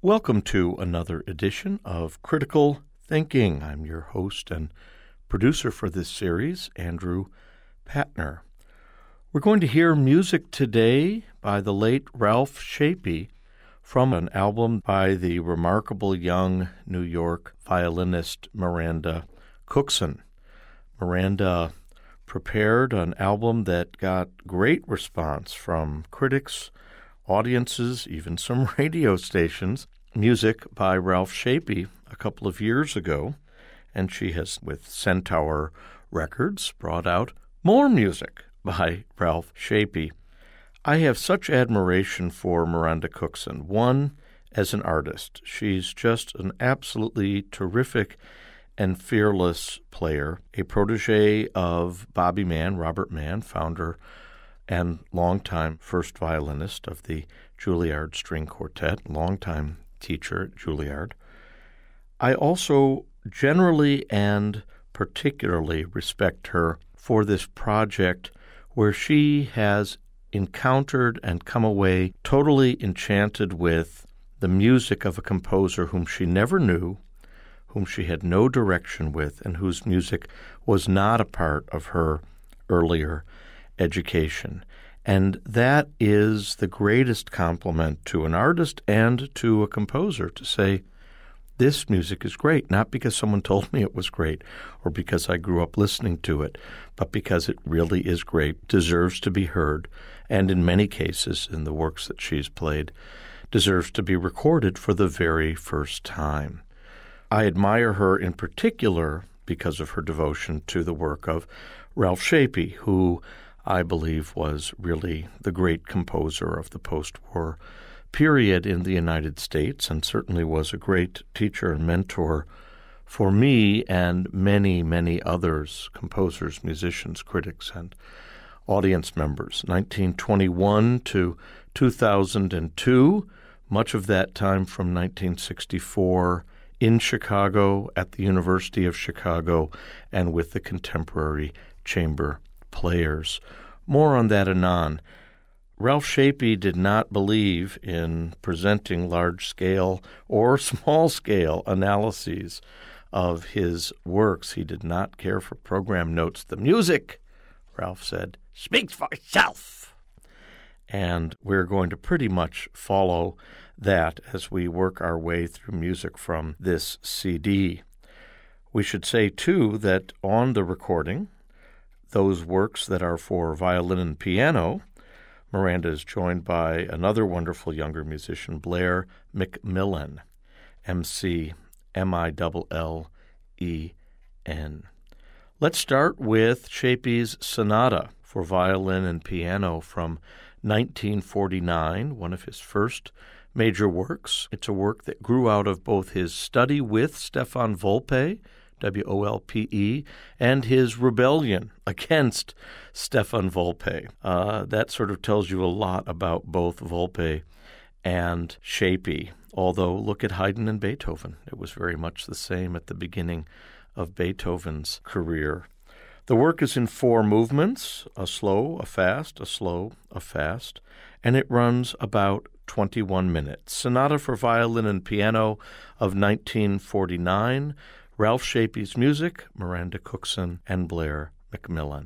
Welcome to another edition of Critical Thinking. I'm your host and producer for this series, Andrew Patner. We're going to hear music today by the late Ralph Shapey from an album by the remarkable young New York violinist Miranda Cookson. Miranda prepared an album that got great response from critics, audiences, even some radio stations. Music by Ralph Shapey a couple of years ago, and she has, with Centaur Records, brought out more music by Ralph Shapey. I have such admiration for Miranda Cookson. One, as an artist, she's just an absolutely terrific and fearless player, a protege of Bobby Mann, Robert Mann, founder and longtime first violinist of the Juilliard String Quartet, longtime teacher at Juilliard. I also generally and particularly respect her for this project where she has encountered and come away totally enchanted with the music of a composer whom she never knew, whom she had no direction with, and whose music was not a part of her earlier education. And that is the greatest compliment to an artist and to a composer, to say, this music is great, not because someone told me it was great or because I grew up listening to it, but because it really is great, deserves to be heard, and in many cases, in the works that she's played, deserves to be recorded for the very first time. I admire her in particular because of her devotion to the work of Ralph Shapey, who I believe was really the great composer of the post-war period in the United States, and certainly was a great teacher and mentor for me and many, many others, composers, musicians, critics, and audience members. 1921 to 2002, much of that time from 1964 in Chicago, at the University of Chicago, and with the contemporary chamber players. More on that anon. Ralph Shapey did not believe in presenting large-scale or small-scale analyses of his works. He did not care for program notes. The music, Ralph said, speaks for itself. And we're going to pretty much follow that as we work our way through music from this CD. We should say, too, that on the recording, those works that are for violin and piano, Miranda is joined by another wonderful younger musician, Blair McMillan, M-C-M-I-L-L-E-N. Let's start with Shapey's Sonata for violin and piano from 1949, one of his first major works. It's a work that grew out of both his study with Stefan Volpe, W-O-L-P-E, and his rebellion against Stefan Volpe. That sort of tells you a lot about both Volpe and Shapey. Although, look at Haydn and Beethoven. It was very much the same at the beginning of Beethoven's career. The work is in 4 movements, a slow, a fast, a slow, a fast, and it runs about 21 minutes. Sonata for violin and piano of 1949, Ralph Shapey's music, Miranda Cookson and Blair McMillan.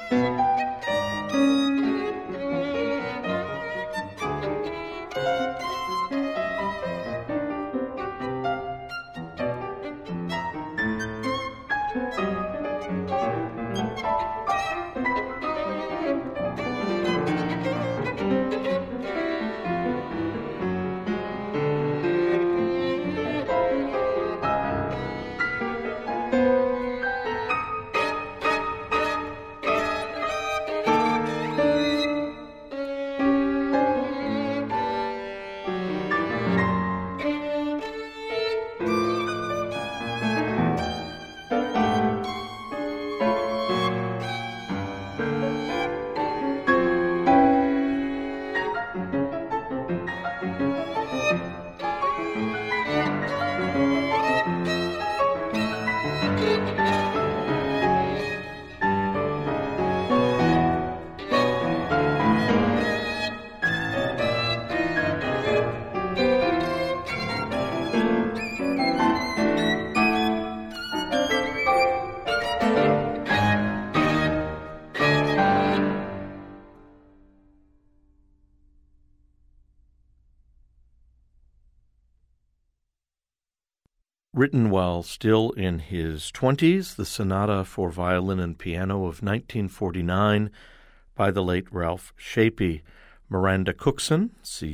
Written while still in his 20s, the Sonata for Violin and Piano of 1949 by the late Ralph Shapey, Miranda Cookson,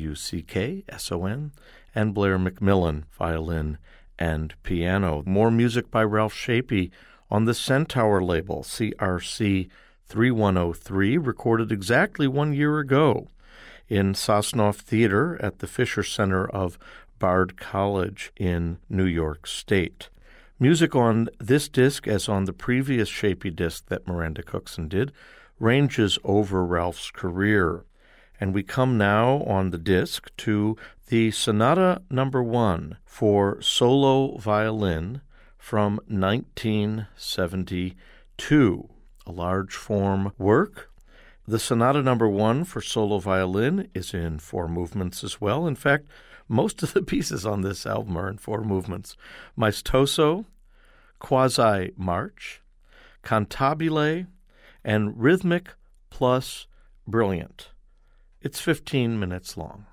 Cuckson, and Blair Macmillan, violin and piano. More music by Ralph Shapey on the Centaur label, CRC 3103, recorded exactly 1 year ago in Sosnoff Theater at the Fisher Center of Bard College in New York State. Music on this disc, as on the previous Shapey disc that Miranda Cookson did, ranges over Ralph's career. And we come now on the disc to the Sonata No. 1 for solo violin from 1972, a large form work. The Sonata No. 1 for solo violin is in 4 movements as well. In fact, most of the pieces on this album are in 4 movements: maestoso, quasi-march, cantabile, and rhythmic plus brilliant. It's 15 minutes long.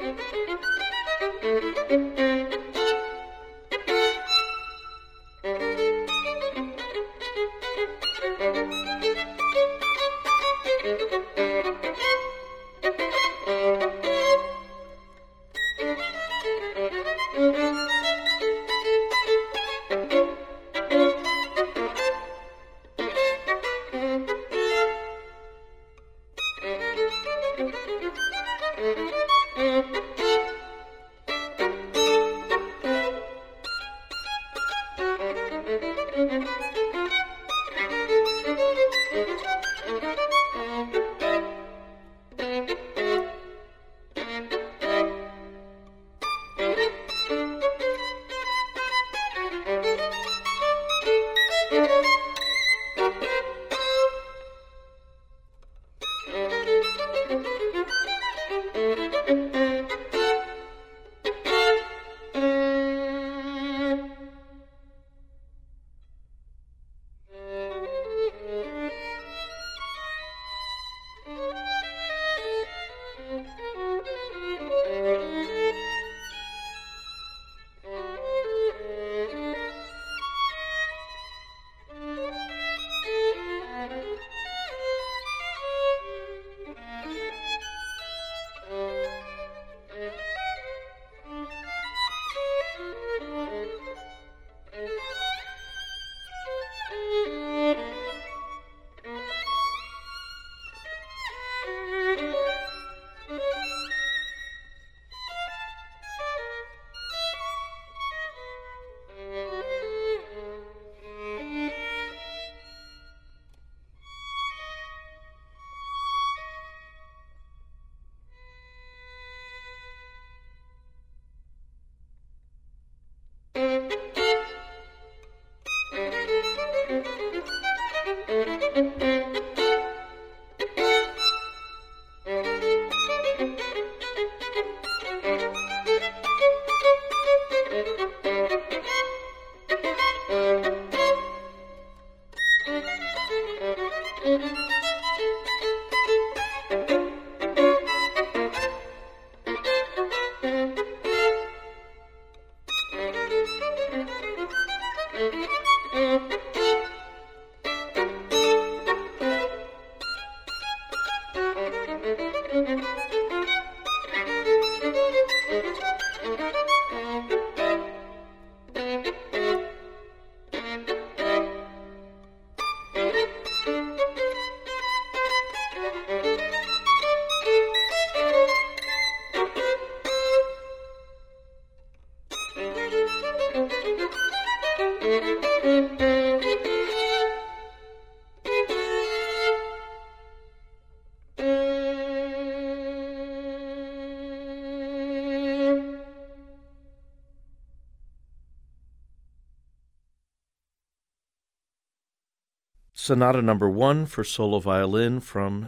Sonata Number 1 for solo violin from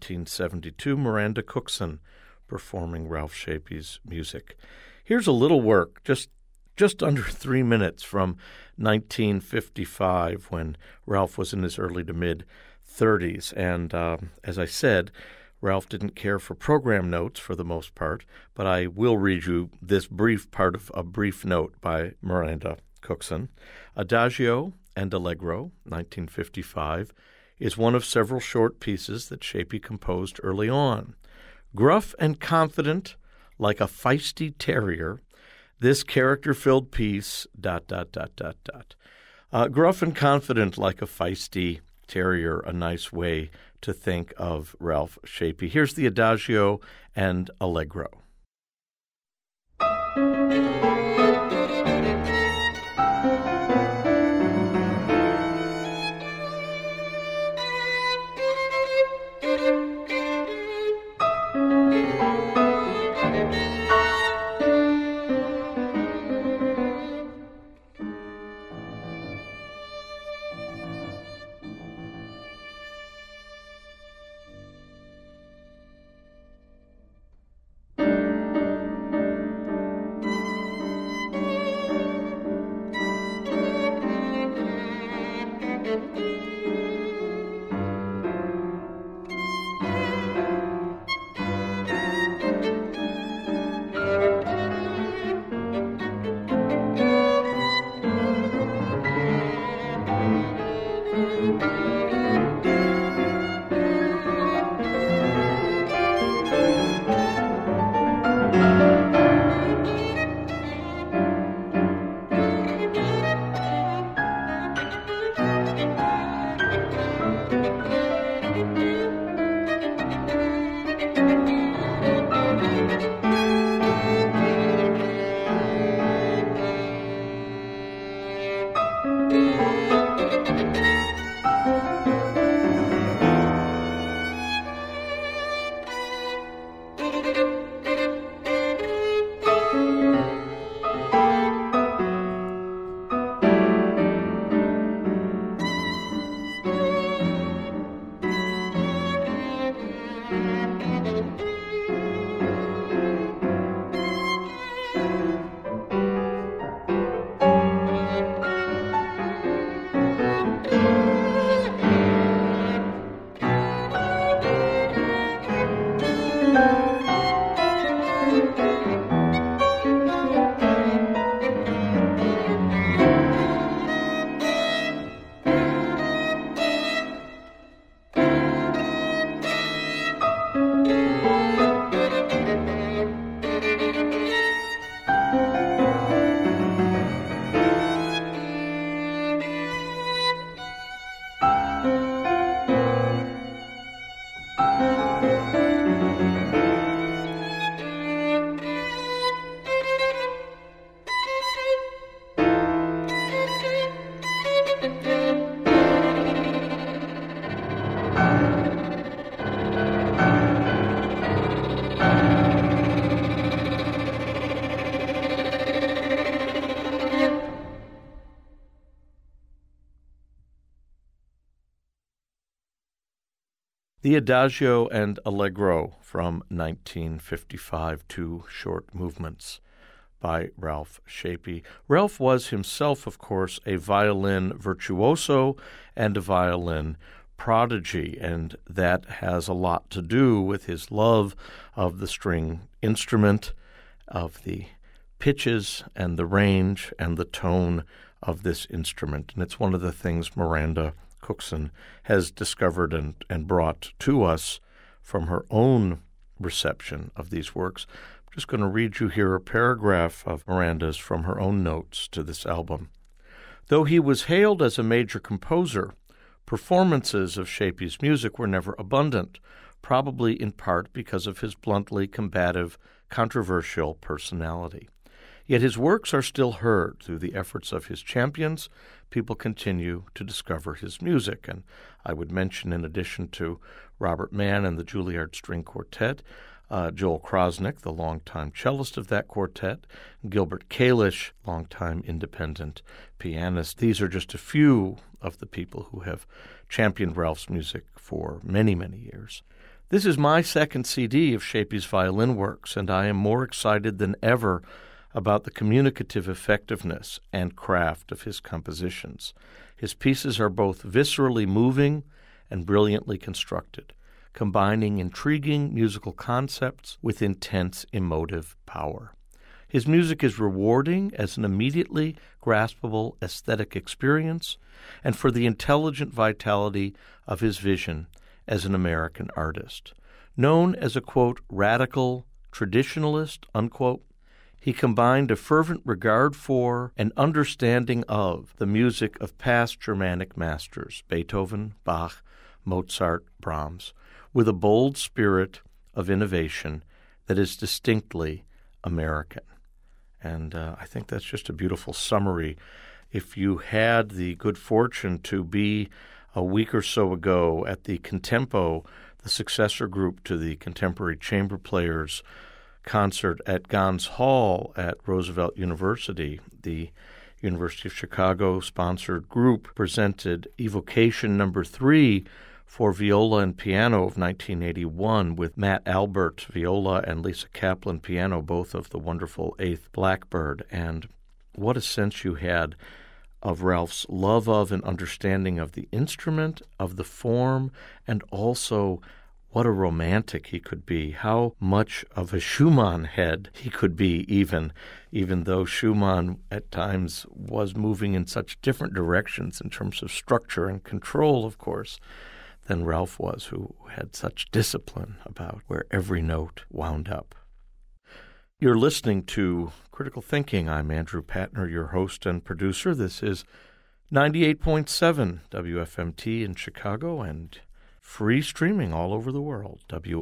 1972, Miranda Cookson performing Ralph Shapey's music. Here's a little work, just under 3 minutes, from 1955 when Ralph was in his early to mid-30s. And as I said, Ralph didn't care for program notes for the most part, but I will read you this brief part of a brief note by Miranda Cookson. Adagio and Allegro, 1955, is one of several short pieces that Shapey composed early on. Gruff and confident, like a feisty terrier, this character-filled piece, ... Gruff and confident like a feisty terrier, a nice way to think of Ralph Shapey. Here's the Adagio and Allegro. The Adagio and Allegro from 1955, two short movements by Ralph Shapey. Ralph was himself, of course, a violin virtuoso and a violin prodigy, and that has a lot to do with his love of the string instrument, of the pitches and the range and the tone of this instrument. And it's one of the things Miranda Cookson has discovered and brought to us from her own reception of these works. I'm just going to read you here a paragraph of Miranda's from her own notes to this album. Though he was hailed as a major composer, performances of Shapey's music were never abundant, probably in part because of his bluntly combative, controversial personality. Yet his works are still heard through the efforts of his champions. People continue to discover his music. And I would mention, in addition to Robert Mann and the Juilliard String Quartet, Joel Krosnick, the longtime cellist of that quartet, Gilbert Kalish, longtime independent pianist. These are just a few of the people who have championed Ralph's music for many, many years. This is my second CD of Shapey's violin works, and I am more excited than ever about the communicative effectiveness and craft of his compositions. His pieces are both viscerally moving and brilliantly constructed, combining intriguing musical concepts with intense emotive power. His music is rewarding as an immediately graspable aesthetic experience and for the intelligent vitality of his vision as an American artist. Known as a, quote, radical traditionalist, unquote, he combined a fervent regard for and understanding of the music of past Germanic masters, Beethoven, Bach, Mozart, Brahms, with a bold spirit of innovation that is distinctly American. And I think that's just a beautiful summary. If you had the good fortune to be a week or so ago at the Contempo, the successor group to the Contemporary Chamber Players concert at Gans Hall at Roosevelt University, the University of Chicago-sponsored group presented Evocation No. 3 for viola and piano of 1981 with Matt Albert, viola, and Lisa Kaplan, piano, both of the wonderful Eighth Blackbird. And what a sense you had of Ralph's love of and understanding of the instrument, of the form, and also what a romantic he could be, how much of a Schumann head he could be even though Schumann at times was moving in such different directions in terms of structure and control, of course, than Ralph was, who had such discipline about where every note wound up. You're listening to Critical Thinking. I'm Andrew Patner, your host and producer. This is 98.7 WFMT in Chicago and free streaming all over the world,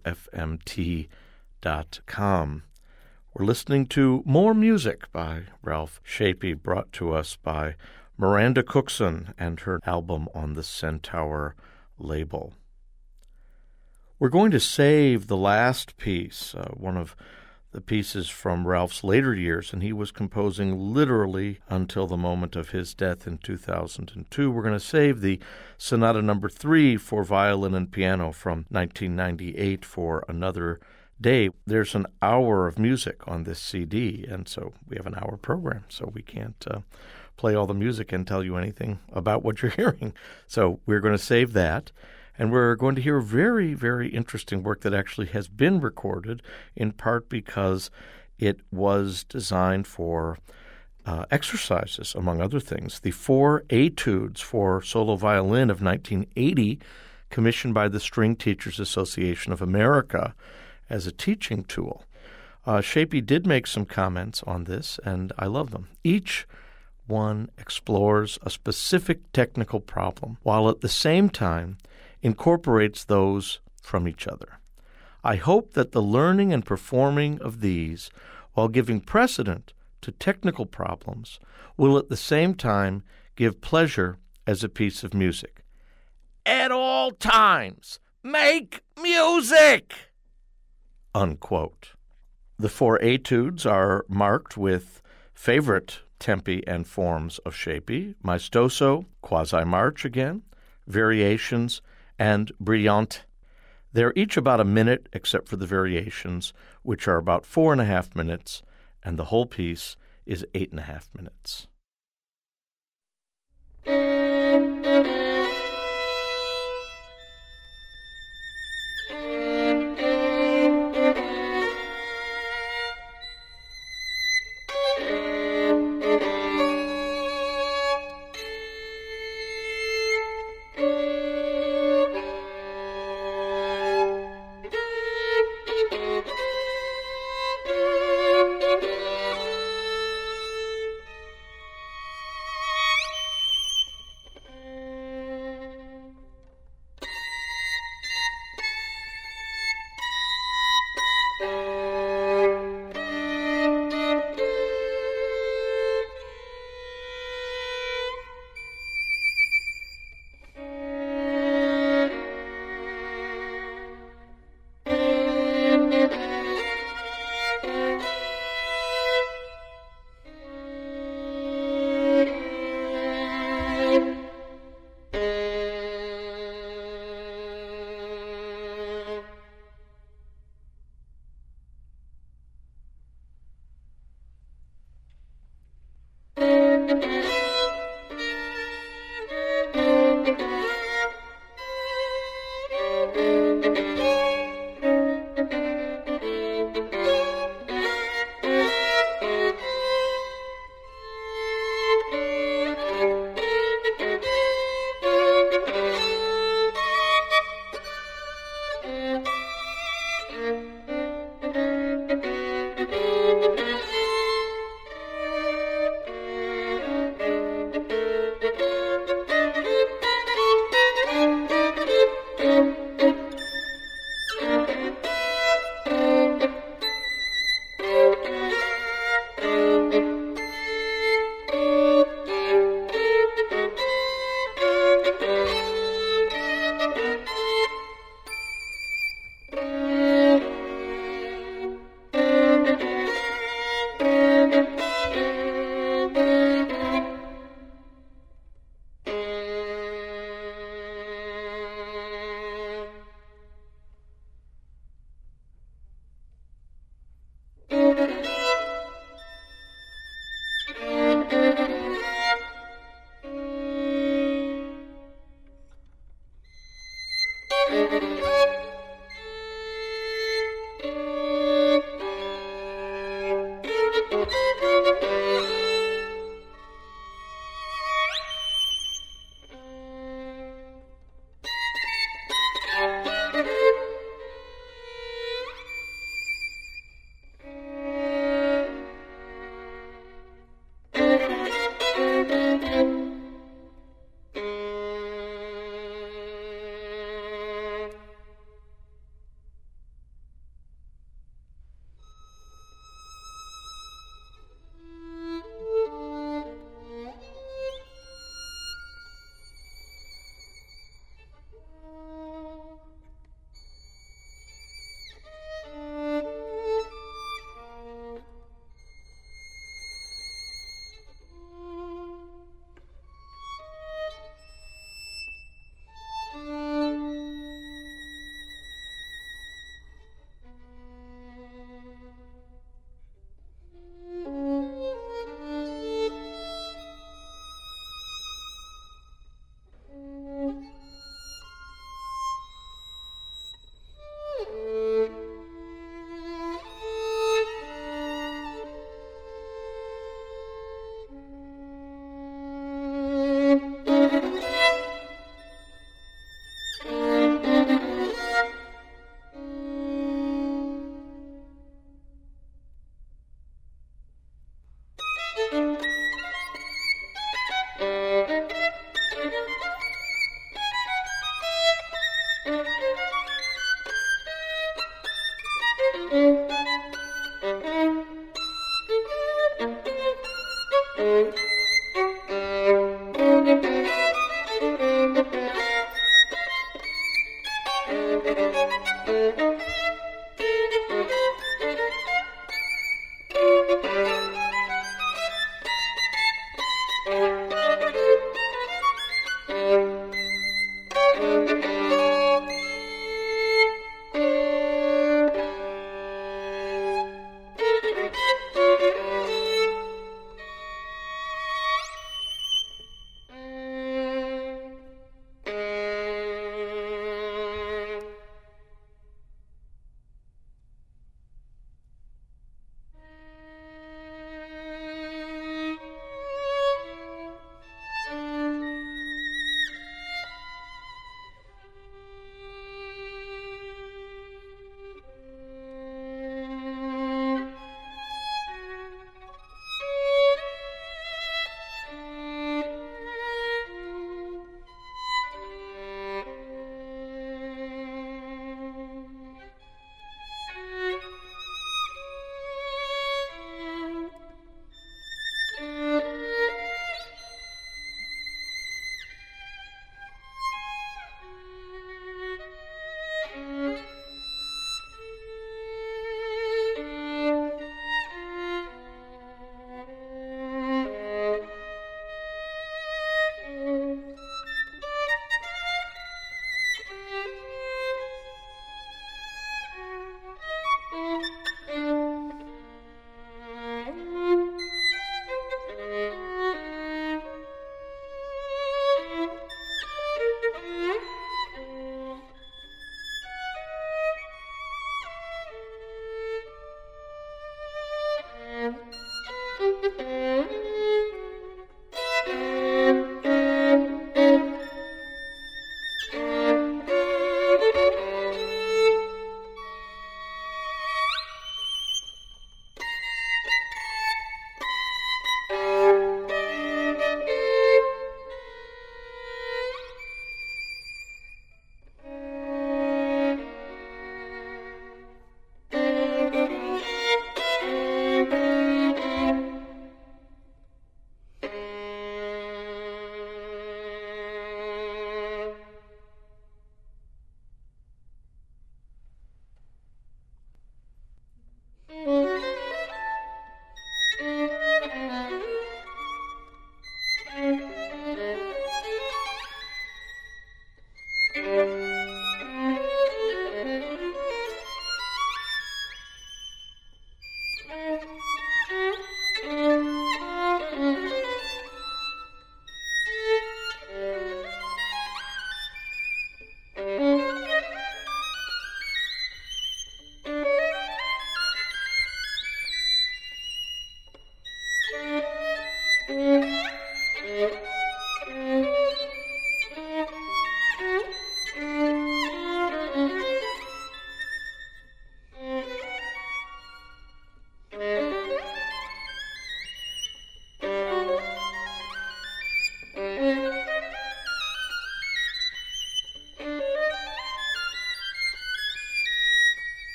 WFMT.com. We're listening to more music by Ralph Shapey, brought to us by Miranda Cookson and her album on the Centaur label. We're going to save the last piece, one of the pieces from Ralph's later years, and he was composing literally until the moment of his death in 2002. We're going to save the Sonata No. 3 for violin and piano from 1998 for another day. There's an hour of music on this CD, and so we have an hour program, so we can't play all the music and tell you anything about what you're hearing. So we're going to save that. And we're going to hear very, very interesting work that actually has been recorded, in part because it was designed for exercises, among other things. The 4 Etudes for solo violin of 1980, commissioned by the String Teachers Association of America as a teaching tool. Shapey did make some comments on this, and I love them. Each one explores a specific technical problem, while at the same time incorporates those from each other. I hope that the learning and performing of these, while giving precedent to technical problems, will at the same time give pleasure as a piece of music. At all times, make music! Unquote. The 4 Etudes are marked with favorite tempi and forms of Shapey: maestoso, quasi-march again, variations, and brillante. They're each about a minute, except for the variations, which are about 4.5 minutes, and the whole piece is 8.5 minutes.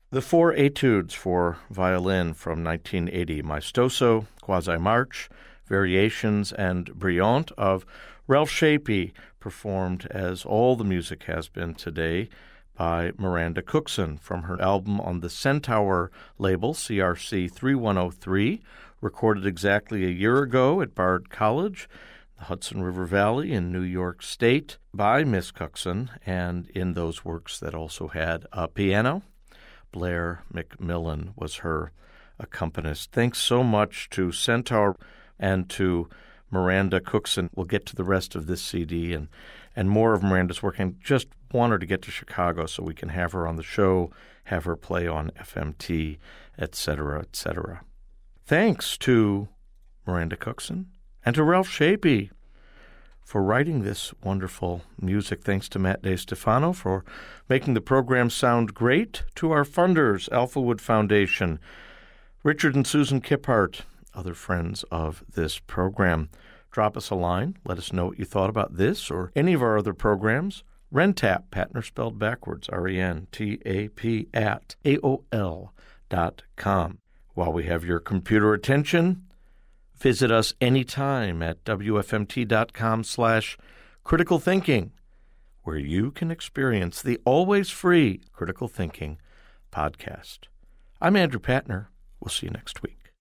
The Four Etudes for Violin from 1980, Maestoso, Quasi-March, Variations, and Brillante of Ralph Shapey, performed as all the music has been today by Miranda Cookson from her album on the Centaur label, CRC 3103, recorded exactly a year ago at Bard College, the Hudson River Valley in New York State, by Miss Cookson, and in those works that also had a piano. Blair McMillan was her accompanist. Thanks so much to Centaur and to Miranda Cookson. We'll get to the rest of this CD and more of Miranda's work. I just want her to get to Chicago so we can have her on the show, have her play on FMT, etc., etc. Thanks to Miranda Cookson and to Ralph Shapey for writing this wonderful music. Thanks to Matt DeStefano for making the program sound great. To our funders, Alphawood Foundation, Richard and Susan Kiphart, other friends of this program. Drop us a line. Let us know what you thought about this or any of our other programs. Rentap, Patner spelled backwards, RENTAP at AOL.com. While we have your computer attention, visit us anytime at WFMT.com/critical thinking, where you can experience the always free Critical Thinking podcast. I'm Andrew Patner. We'll see you next week.